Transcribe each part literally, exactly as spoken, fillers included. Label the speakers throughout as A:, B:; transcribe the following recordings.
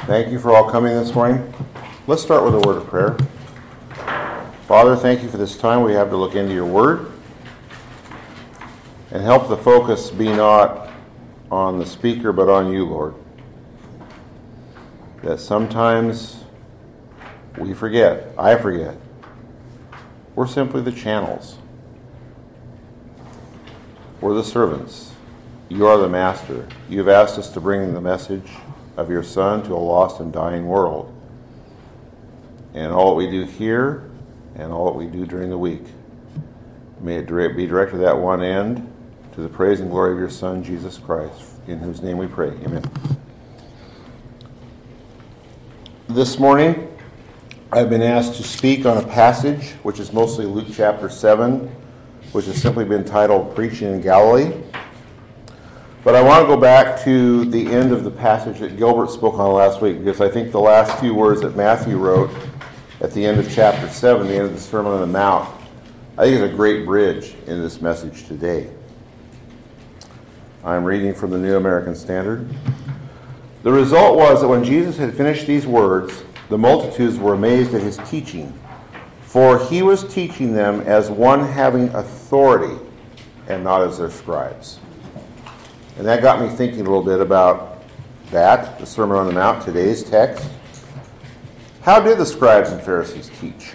A: Thank you for all coming this morning. Let's start with a word of prayer. Father, thank you for this time we have to look into your word and help the focus be not on the speaker but on you, Lord. That sometimes we forget, I forget, we're simply the channels. We're the servants. You are the master. You have asked us to bring the message of your Son to a lost and dying world. And all that we do here and all that we do during the week, may it be directed to that one end, to the praise and glory of your Son, Jesus Christ, in whose name we pray. Amen. This morning, I've been asked to speak on a passage which is mostly Luke chapter seven, which has simply been titled Preaching in Galilee. But I want to go back to the end of the passage that Gilbert spoke on last week, because I think the last few words that Matthew wrote at the end of chapter seven, the end of the Sermon on the Mount, I think is a great bridge in this message today. I'm reading from the New American Standard. The result was that when Jesus had finished these words, the multitudes were amazed at his teaching, for he was teaching them as one having authority and not as their scribes. And that got me thinking a little bit about that, the Sermon on the Mount, today's text. How did the scribes and Pharisees teach?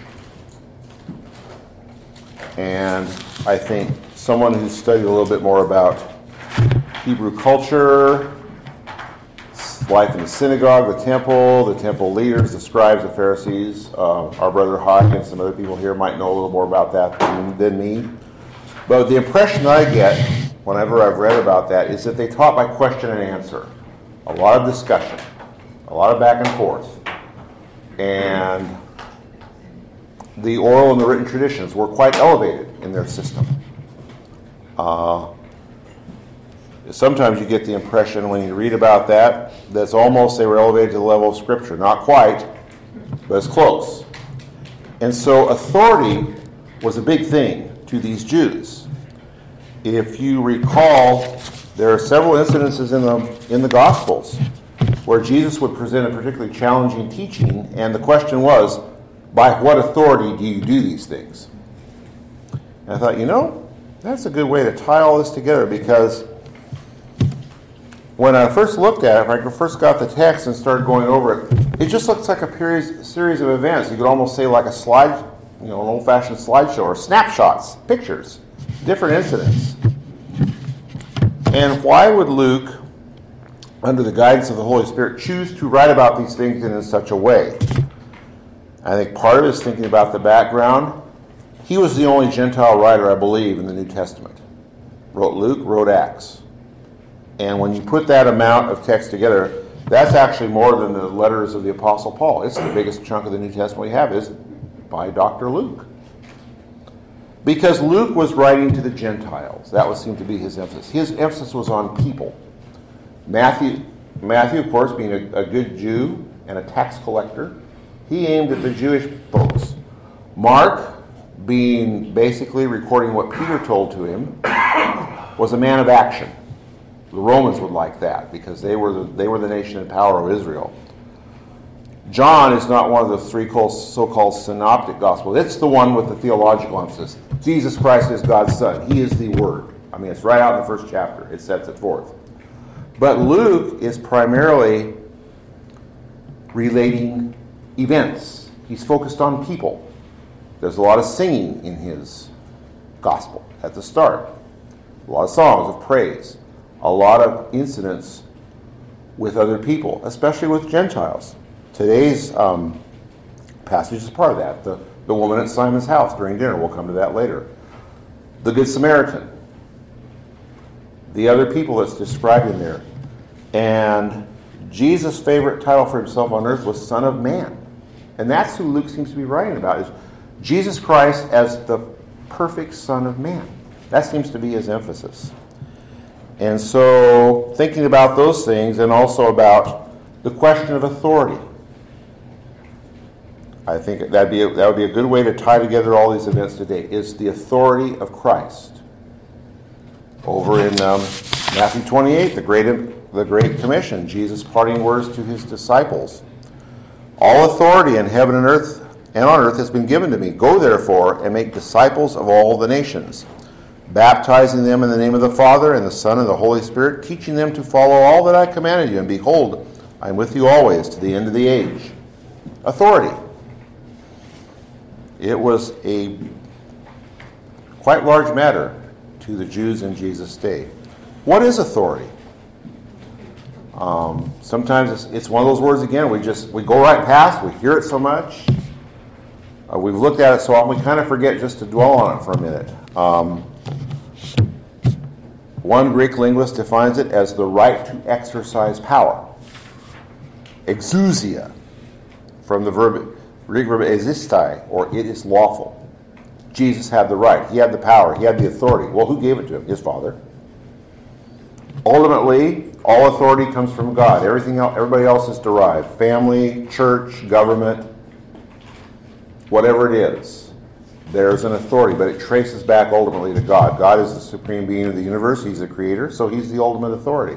A: And I think someone who's studied a little bit more about Hebrew culture, life in the synagogue, the temple, the temple leaders, the scribes, the Pharisees, uh, our brother Hodge and some other people here might know a little more about that than, than me. But the impression I get whenever I've read about that is that they taught by question and answer. A lot of discussion, a lot of back and forth. And the oral and the written traditions were quite elevated in their system. Uh, sometimes you get the impression when you read about that, that's almost they were elevated to the level of Scripture. Not quite, but it's close. And so authority was a big thing to these Jews. If you recall, there are several incidences in the in the Gospels where Jesus would present a particularly challenging teaching, and the question was, by what authority do you do these things? And I thought, you know, that's a good way to tie all this together, because when I first looked at it, when I first got the text and started going over it, it just looks like a series, series of events. You could almost say like a slide, you know, an old-fashioned slideshow, or snapshots, pictures, different incidents. And why would Luke, under the guidance of the Holy Spirit, choose to write about these things in such a way? I think part of it is thinking about the background. He was the only Gentile writer, I believe, in the New Testament. Wrote Luke, wrote Acts. And when you put that amount of text together, that's actually more than the letters of the Apostle Paul. It's the biggest chunk of the New Testament we have is by Doctor Luke. Because Luke was writing to the Gentiles. That would seem to be his emphasis. His emphasis was on people. Matthew, Matthew, of course, being a, a good Jew and a tax collector, he aimed at the Jewish folks. Mark, being basically recording what Peter told to him, was a man of action. The Romans would like that because they were the, they were the nation in power of Israel. John is not one of the three so-called synoptic gospels. It's the one with the theological emphasis. Jesus Christ is God's Son. He is the Word. I mean, it's right out in the first chapter. It sets it forth. But Luke is primarily relating events. He's focused on people. There's a lot of singing in his gospel at the start. A lot of songs of praise. A lot of incidents with other people, especially with Gentiles. Today's um, passage is part of that. The, the woman at Simon's house during dinner, we'll come to that later. The Good Samaritan. The other people that's described in there. And Jesus' favorite title for himself on earth was Son of Man. And that's who Luke seems to be writing about, is Jesus Christ as the perfect Son of Man. That seems to be his emphasis. And so, thinking about those things, and also about the question of authority, I think that'd be a, that would be a good way to tie together all these events today, is the authority of Christ. Over in um, Matthew twenty-eight, the great the Great Commission, Jesus' parting words to his disciples. All authority in heaven and earth and on earth has been given to me. Go therefore and make disciples of all the nations, baptizing them in the name of the Father and the Son and the Holy Spirit, teaching them to follow all that I commanded you. And behold, I am with you always to the end of the age. Authority. It was a quite large matter to the Jews in Jesus' day. What is authority? Um, sometimes it's, it's one of those words, again, we just we go right past, we hear it so much. Uh, we've looked at it so often, we kind of forget just to dwell on it for a minute. Um, one Greek linguist defines it as the right to exercise power. Exousia, from the verb, Greek verb existai, or it is lawful. Jesus had the right, he had the power, he had the authority. Well, who gave it to him? His Father. Ultimately, all authority comes from God. Everything else, everybody else is derived. Family, church, government, whatever it is, there's an authority, but it traces back ultimately to God. God is the supreme being of the universe. He's the creator, so he's the ultimate authority.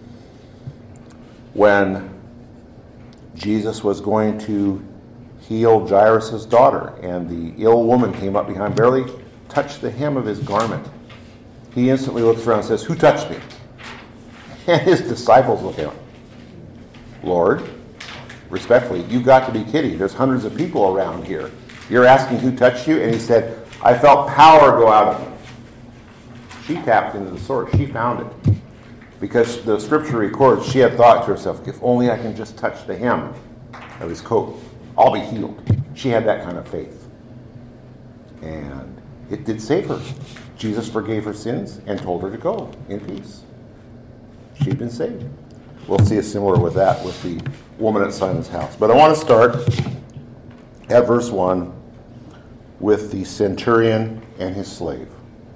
A: When Jesus was going to heal Jairus' daughter, and the ill woman came up behind, barely touched the hem of his garment, he instantly looks around and says, "Who touched me?" And his disciples look at him. "Lord, respectfully, you've got to be kidding. There's hundreds of people around here. You're asking who touched you?" And he said, "I felt power go out of me." She tapped into the source. She found it. Because the scripture records, she had thought to herself, if only I can just touch the hem of his coat, I'll be healed. She had that kind of faith. And it did save her. Jesus forgave her sins and told her to go in peace. She'd been saved. We'll see a similar with that with the woman at Simon's house. But I want to start at verse one with the centurion and his slave.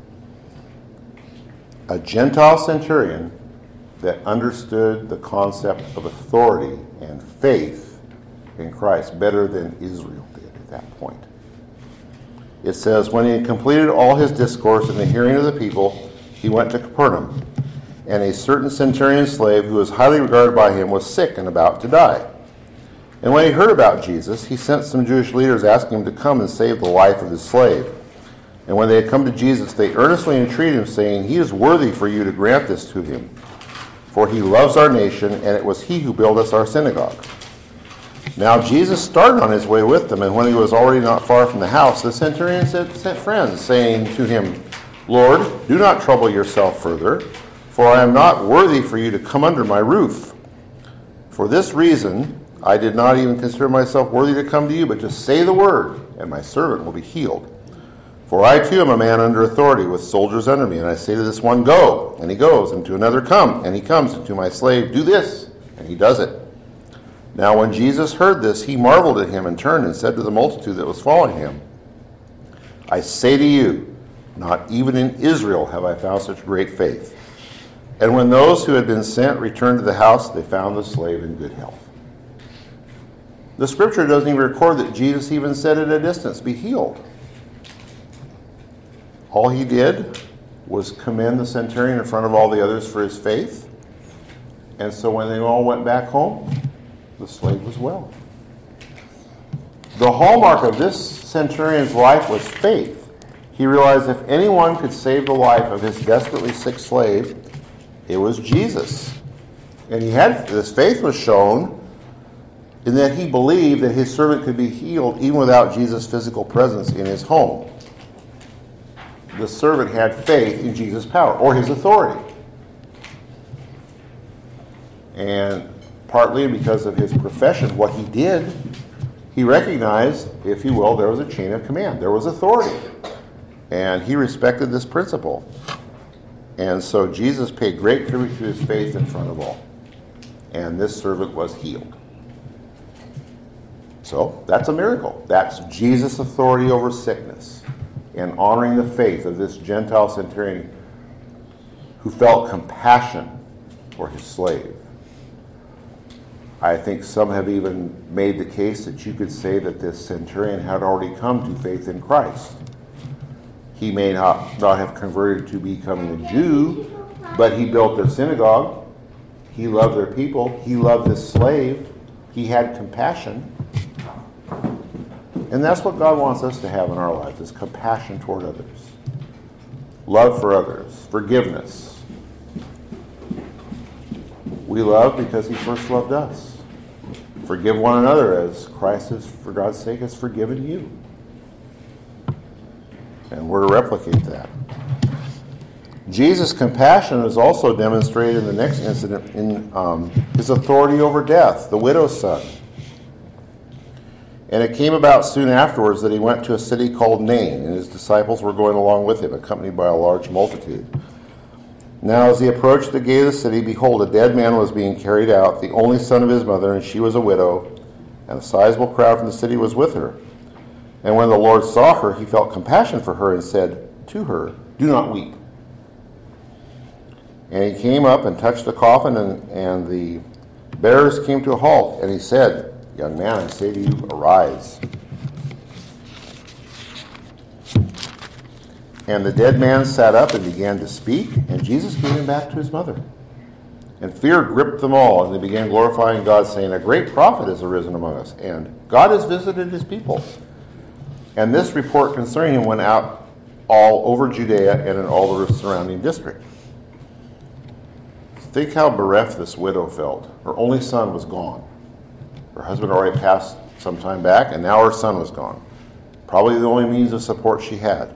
A: A Gentile centurion that understood the concept of authority and faith in Christ better than Israel did at that point. It says, when he had completed all his discourse in the hearing of the people, he went to Capernaum. And a certain centurion slave who was highly regarded by him was sick and about to die. And when he heard about Jesus, he sent some Jewish leaders asking him to come and save the life of his slave. And when they had come to Jesus, they earnestly entreated him, saying, "He is worthy for you to grant this to him, for he loves our nation, and it was he who built us our synagogue." Now Jesus started on his way with them, and when he was already not far from the house, the centurion sent friends, saying to him, "Lord, do not trouble yourself further, for I am not worthy for you to come under my roof. For this reason, I did not even consider myself worthy to come to you, but just say the word, and my servant will be healed. For I too am a man under authority, with soldiers under me, and I say to this one, 'Go,' and he goes, and to another, 'Come,' and he comes, and to my slave, 'Do this,' and he does it." Now when Jesus heard this, he marveled at him, and turned and said to the multitude that was following him, "I say to you, not even in Israel have I found such great faith." And when those who had been sent returned to the house, they found the slave in good health. The scripture doesn't even record that Jesus even said at a distance, "Be healed." All he did was commend the centurion in front of all the others for his faith. And so when they all went back home, the slave was well. The hallmark of this centurion's life was faith. He realized if anyone could save the life of his desperately sick slave, it was Jesus. And he had this faith was shown in that he believed that his servant could be healed even without Jesus' physical presence in his home. The servant had faith in Jesus' power or his authority. And partly because of his profession, what he did, he recognized, if you will, there was a chain of command. There was authority. And he respected this principle. And so Jesus paid great tribute to his faith in front of all. And this servant was healed. So that's a miracle. That's Jesus' authority over sickness and honoring the faith of this Gentile centurion who felt compassion for his slave. I think some have even made the case that you could say that this centurion had already come to faith in Christ. He may not, not have converted to becoming a Jew, but he built their synagogue. He loved their people. He loved this slave. He had compassion. And that's what God wants us to have in our lives, is compassion toward others. Love for others. Forgiveness. We love because he first loved us. Forgive one another as Christ has, for God's sake, has forgiven you. And we're to replicate that. Jesus' compassion is also demonstrated in the next incident in um, his authority over death, the widow's son. And it came about soon afterwards that he went to a city called Nain, and his disciples were going along with him, accompanied by a large multitude. Now as he approached the gate of the city, behold, a dead man was being carried out, the only son of his mother, and she was a widow, and a sizable crowd from the city was with her. And when the Lord saw her, he felt compassion for her and said to her, "Do not weep." And he came up and touched the coffin, and, and the bearers came to a halt. And he said, "Young man, I say to you, arise." And the dead man sat up and began to speak, and Jesus gave him back to his mother. And fear gripped them all, and they began glorifying God, saying, "A great prophet has arisen among us, and God has visited his people." And this report concerning him went out all over Judea and in all the surrounding district. Think how bereft this widow felt. Her only son was gone. Her husband already passed some time back, and now her son was gone. Probably the only means of support she had.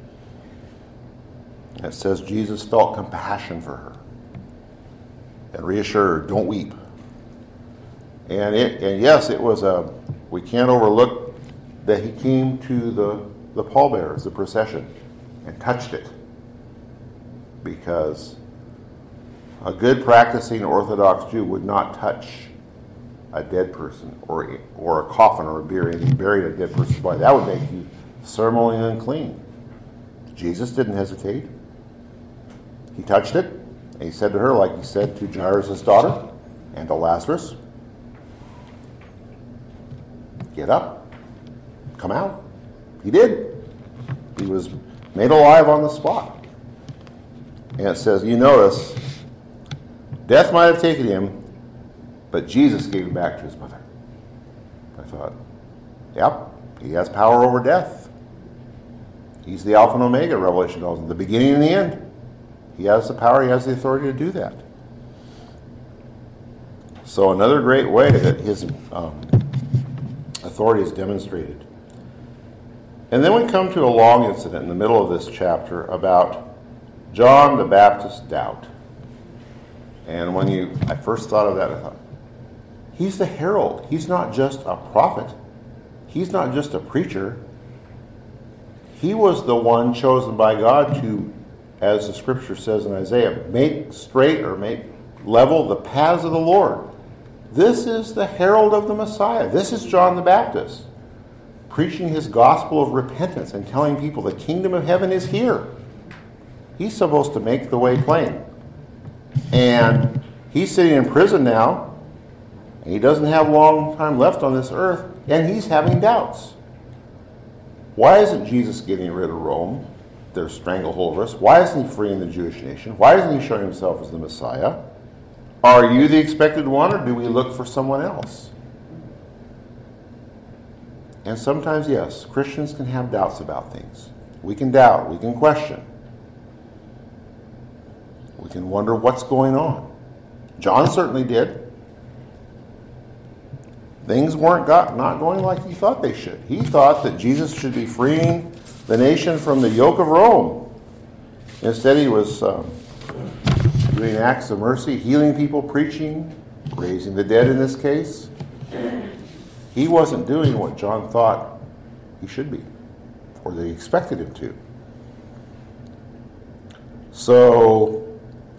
A: And it says Jesus felt compassion for her and reassured her, "Don't weep." And it, and yes, it was a, we can't overlook that he came to the, the pallbearers, the procession, and touched it. Because a good practicing Orthodox Jew would not touch a dead person or or a coffin or a buried, buried a dead person's body. That would make you ceremonially unclean. Jesus didn't hesitate. He touched it, and he said to her, like he said to Jairus' daughter and to Lazarus, "Get up. Come out." He did. He was made alive on the spot. And it says, you notice, death might have taken him, but Jesus gave him back to his mother. I thought, yep, he has power over death. He's the Alpha and Omega, Revelation tells him, the beginning and the end. He has the power, he has the authority to do that. So another great way that his um, authority is demonstrated. And then we come to a long incident in the middle of this chapter about John the Baptist's doubt. And when you, I first thought of that, I thought, he's the herald. He's not just a prophet. He's not just a preacher. He was the one chosen by God to, as the scripture says in Isaiah, make straight or make level the paths of the Lord. This is the herald of the Messiah. This is John the Baptist, preaching his gospel of repentance and telling people the kingdom of heaven is here. He's supposed to make the way plain. And he's sitting in prison now, and he doesn't have long time left on this earth, and he's having doubts. Why isn't Jesus getting rid of Rome, their stranglehold over us? Why isn't he freeing the Jewish nation? Why isn't he showing himself as the Messiah? Are you the expected one, or do we look for someone else? And sometimes, yes, Christians can have doubts about things. We can doubt. We can question. We can wonder what's going on. John certainly did. Things weren't got, not going like he thought they should. He thought that Jesus should be freeing the nation from the yoke of Rome. Instead, he was um, doing acts of mercy, healing people, preaching, raising the dead in this case. He wasn't doing what John thought he should be, or they expected him to. So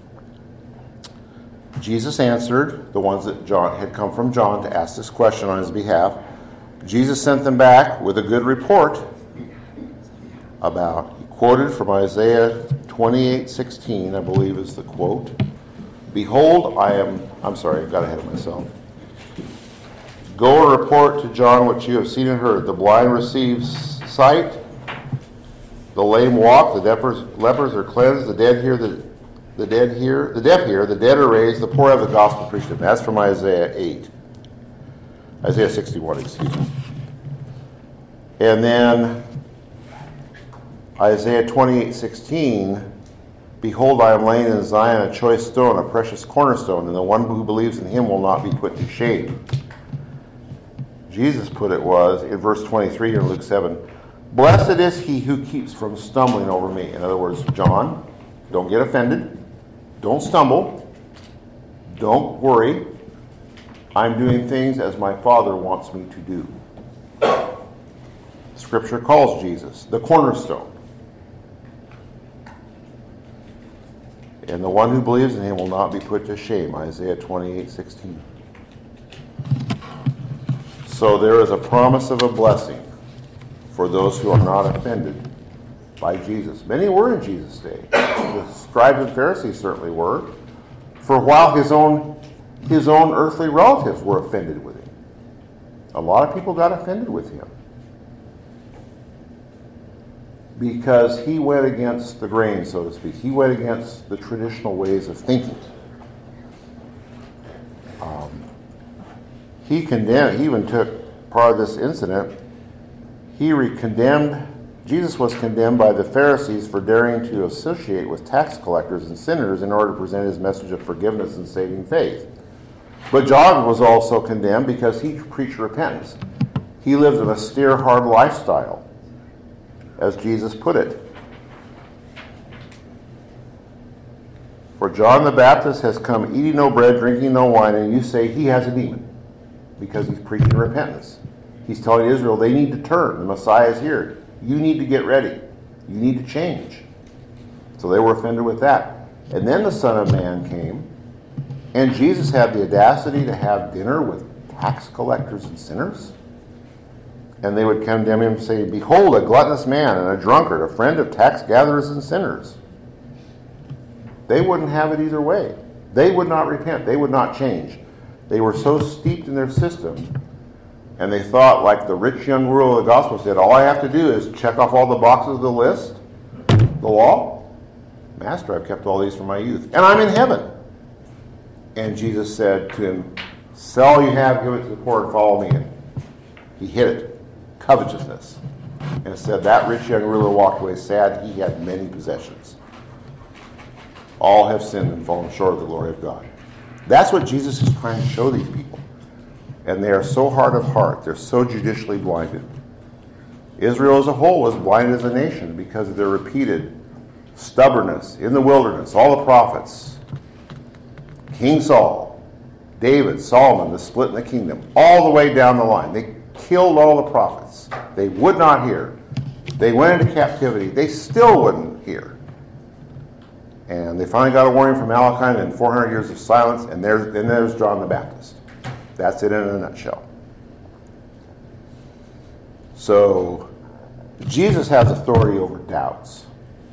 A: Jesus answered the ones that John had come from John to ask this question on his behalf. Jesus sent them back with a good report about, he quoted from Isaiah twenty-eight sixteen, I believe is the quote. Behold, I am, I'm sorry, I got ahead of myself. Go and report to John what you have seen and heard. The blind receive sight, the lame walk, the lepers, lepers are cleansed, the dead hear the the dead hear, the deaf hear, the dead are raised, the poor have the gospel preached to them. That's from Isaiah eight. Isaiah sixty-one, excuse me. And then Isaiah twenty-eight sixteen, behold, I am laying in Zion a choice stone, a precious cornerstone, and the one who believes in him will not be put to shame. Jesus put it was, in verse twenty-three here in Luke seven, blessed is he who keeps from stumbling over me. In other words, John, don't get offended. Don't stumble. Don't worry. I'm doing things as my Father wants me to do. Scripture calls Jesus the cornerstone. And the one who believes in him will not be put to shame. Isaiah twenty-eight sixteen. So there is a promise of a blessing for those who are not offended by Jesus. Many were in Jesus' day. The scribes and Pharisees certainly were. For a while, his own, his own earthly relatives were offended with him. A lot of people got offended with him because he went against the grain, so to speak. He went against the traditional ways of thinking. Um, he condemned, he even took part of this incident, he re- condemned, Jesus was condemned by the Pharisees for daring to associate with tax collectors and sinners in order to present his message of forgiveness and saving faith. But John was also condemned because he preached repentance. He lived an austere, hard lifestyle, as Jesus put it. For John the Baptist has come eating no bread, drinking no wine, and you say he has a demon because he's preaching repentance. He's telling Israel they need to turn. The Messiah is here. You need to get ready. You need to change. So they were offended with that. And then the Son of Man came, and Jesus had the audacity to have dinner with tax collectors and sinners. And they would condemn him and say, behold, a gluttonous man and a drunkard, a friend of tax gatherers and sinners. They wouldn't have it either way. They would not repent. They would not change. They were so steeped in their system, and they thought, like the rich young ruler of the gospel said, all I have to do is check off all the boxes of the list, the law. Master, I've kept all these from my youth, and I'm in heaven. And Jesus said to him, sell all you have, give it to the poor, and follow me. And he hit it. Covetousness. And it said that rich young ruler walked away sad. He had many possessions. All have sinned and fallen short of the glory of God. That's what Jesus is trying to show these people. And they are so hard of heart. They're so judicially blinded. Israel as a whole was blind as a nation because of their repeated stubbornness in the wilderness. All the prophets, King Saul, David, Solomon, the split in the kingdom, all the way down the line. They killed all the prophets. They would not hear. They went into captivity. They still wouldn't hear. And they finally got a warning from Malachi, and then four hundred years of silence, and there's, and there's John the Baptist. That's it in a nutshell. So, Jesus has authority over doubts.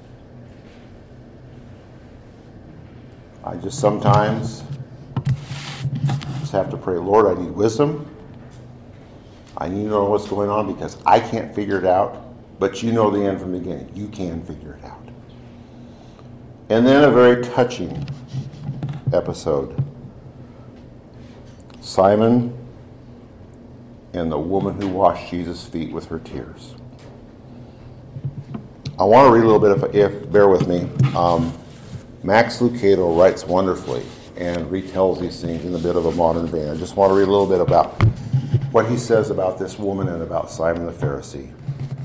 A: I just sometimes just have to pray, Lord, I need wisdom. I need to know what's going on because I can't figure it out, but you know the end from the beginning. You can figure it out. And then a very touching episode. Simon and the woman who washed Jesus' feet with her tears. I want to read a little bit, if, if bear with me. Um, Max Lucado writes wonderfully and retells these things in a bit of a modern vein. I just want to read a little bit about what he says about this woman and about Simon the Pharisee.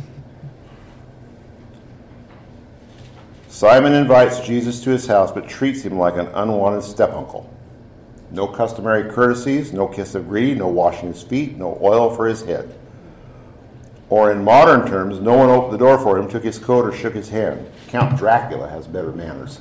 A: Simon invites Jesus to his house, but treats him like an unwanted step-uncle. No customary courtesies, no kiss of greeting, no washing his feet, no oil for his head. Or in modern terms, no one opened the door for him, took his coat, or shook his hand. Count Dracula has better manners.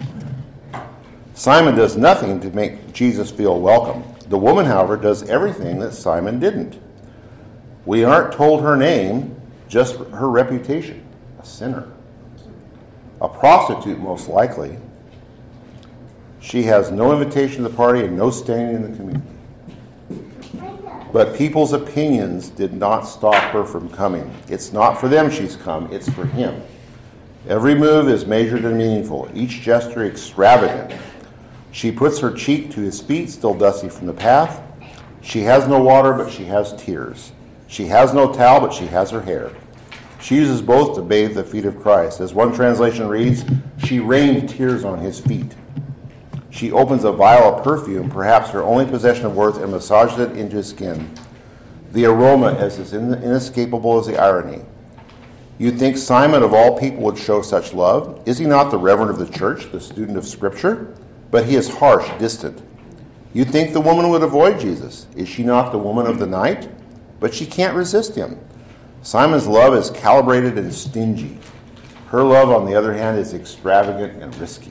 A: Simon does nothing to make Jesus feel welcome. The woman, however, does everything that Simon didn't. We aren't told her name, just her reputation, a sinner. A prostitute, most likely. She has no invitation to the party and no standing in the community. But people's opinions did not stop her from coming. It's not for them she's come, it's for him. Every move is measured and meaningful, each gesture extravagant. She puts her cheek to his feet, still dusty from the path. She has no water, but she has tears. She has no towel, but she has her hair. She uses both to bathe the feet of Christ. As one translation reads, she rained tears on his feet. She opens a vial of perfume, perhaps her only possession of worth, and massages it into his skin. The aroma is as inescapable as the irony. You'd think Simon of all people would show such love. Is he not the reverend of the church, the student of Scripture? But he is harsh, distant. You'd think the woman would avoid Jesus. Is she not the woman of the night? But she can't resist him. Simon's love is calibrated and stingy. Her love, on the other hand, is extravagant and risky.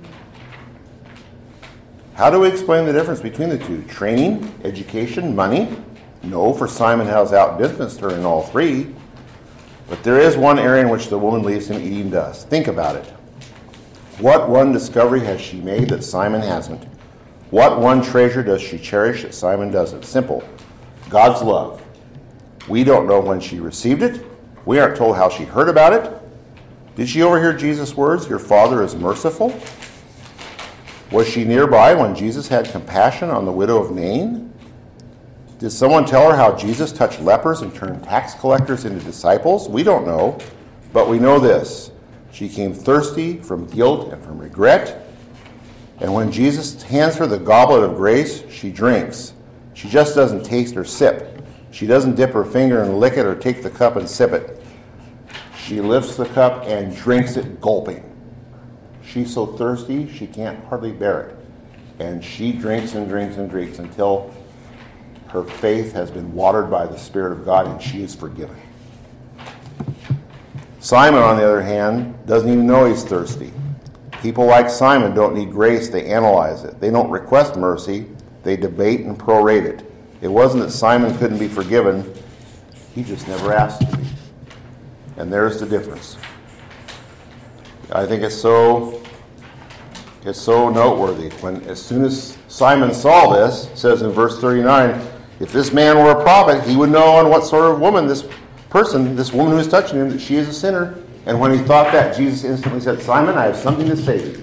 A: How do we explain the difference between the two? Training, education, money? No, for Simon has outdistanced her in all three. But there is one area in which the woman leaves him eating dust. Think about it. What one discovery has she made that Simon hasn't? What one treasure does she cherish that Simon doesn't? Simple. God's love. We don't know when she received it. We aren't told how she heard about it. Did she overhear Jesus' words, "Your Father is merciful"? Was she nearby when Jesus had compassion on the widow of Nain? Did someone tell her how Jesus touched lepers and turned tax collectors into disciples? We don't know, but we know this. She came thirsty from guilt and from regret, and when Jesus hands her the goblet of grace, she drinks. She just doesn't taste or sip. She doesn't dip her finger and lick it or take the cup and sip it. She lifts the cup and drinks it gulping. She's so thirsty she can't hardly bear it. And she drinks and drinks and drinks until her faith has been watered by the Spirit of God and she is forgiven. Simon, on the other hand, doesn't even know he's thirsty. People like Simon don't need grace, they analyze it. They don't request mercy, they debate and prorate it. It wasn't that Simon couldn't be forgiven, he just never asked to be. And there's the difference. I think it's so it's so noteworthy. When as soon as Simon saw this, it says in verse thirty-nine, if this man were a prophet, he would know on what sort of woman this person, this woman who is touching him, that she is a sinner. And when he thought that, Jesus instantly said, Simon, I have something to say to you.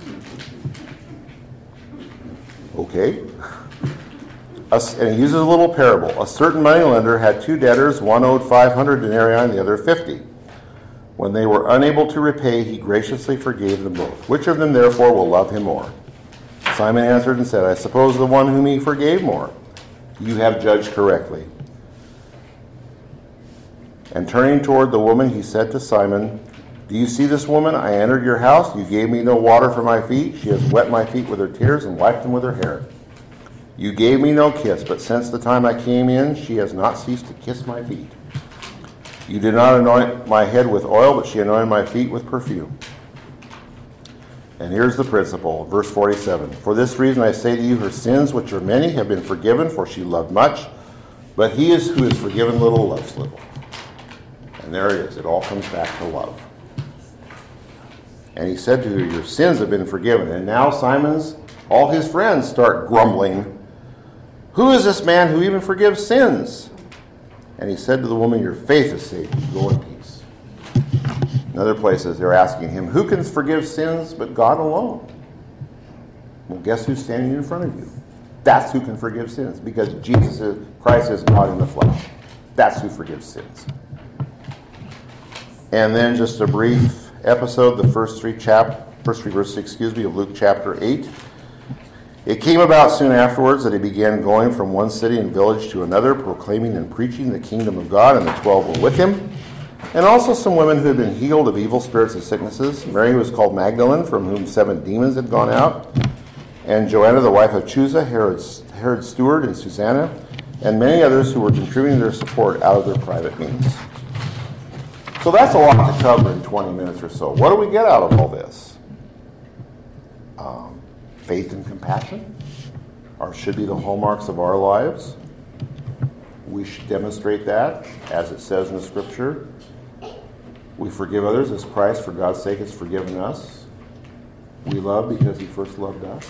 A: Okay. And he uses a little parable. A certain moneylender had two debtors, one owed five hundred denarii and the other fifty. When they were unable to repay, he graciously forgave them both. Which of them, therefore, will love him more? Simon answered and said, I suppose the one whom he forgave more. You have judged correctly. And turning toward the woman, he said to Simon, do you see this woman? I entered your house. You gave me no water for my feet. She has wet my feet with her tears and wiped them with her hair. You gave me no kiss, but since the time I came in, she has not ceased to kiss my feet. You did not anoint my head with oil, but she anointed my feet with perfume. And here's the principle, verse forty-seven. For this reason I say to you, her sins, which are many, have been forgiven, for she loved much. But he is who is forgiven little loves little. And there it is. It all comes back to love. And he said to her, your sins have been forgiven. And now Simon's, all his friends start grumbling. Who is this man who even forgives sins? And he said to the woman, your faith has saved you. Go in peace. In other places, they're asking him, who can forgive sins but God alone? Well, guess who's standing in front of you? That's who can forgive sins, because Jesus is, Christ is God in the flesh. That's who forgives sins. And then just a brief episode, the first three chap, first three verses, excuse me, of Luke chapter eight. It came about soon afterwards that he began going from one city and village to another, proclaiming and preaching the kingdom of God, and the twelve were with him. And also some women who had been healed of evil spirits and sicknesses. Mary, who was called Magdalene, from whom seven demons had gone out. And Joanna, the wife of Chuza, Herod's, Herod's steward, and Susanna, and many others who were contributing their support out of their private means. So that's a lot to cover in twenty minutes or so. What do we get out of all this? Um, faith and compassion are, should be the hallmarks of our lives. We should demonstrate that, as it says in the Scripture. We forgive others as Christ, for God's sake, has forgiven us. We love because he first loved us.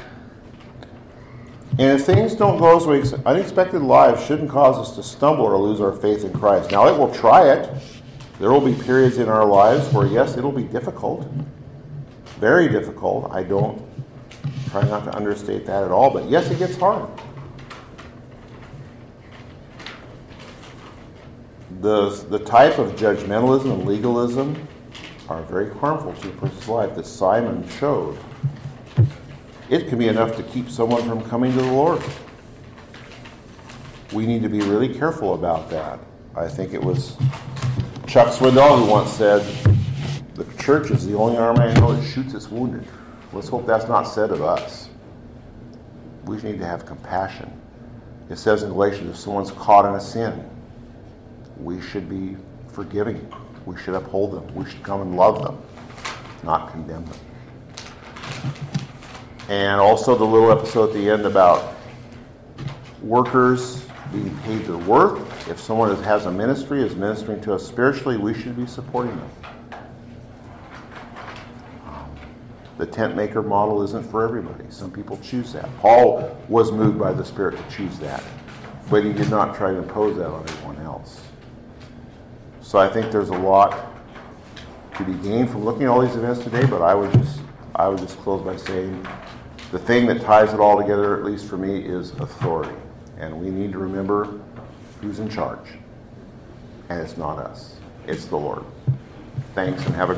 A: And if things don't go as we expect, unexpected lives shouldn't cause us to stumble or lose our faith in Christ. Now, it will try it. There will be periods in our lives where, yes, it'll be difficult. Very difficult. I don't try not to understate that at all, but yes, it gets hard. The, the type of judgmentalism and legalism are very harmful to a person's life that Simon showed. It can be enough to keep someone from coming to the Lord. We need to be really careful about that. I think it was Chuck Swindoll who once said, the church is the only army I know that shoots its wounded. Let's hope that's not said of us. We need to have compassion. It says in Galatians, if someone's caught in a sin, we should be forgiving. We should uphold them. We should come and love them, not condemn them. And also the little episode at the end about workers being paid their worth. If someone has a ministry, is ministering to us spiritually, we should be supporting them. The tent maker model isn't for everybody. Some people choose that. Paul was moved by the Spirit to choose that, but he did not try to impose that on everyone else. So I think there's a lot to be gained from looking at all these events today, but I would just I would just close by saying the thing that ties it all together, at least for me, is authority. And we need to remember who's in charge. And it's not us. It's the Lord. Thanks, and have a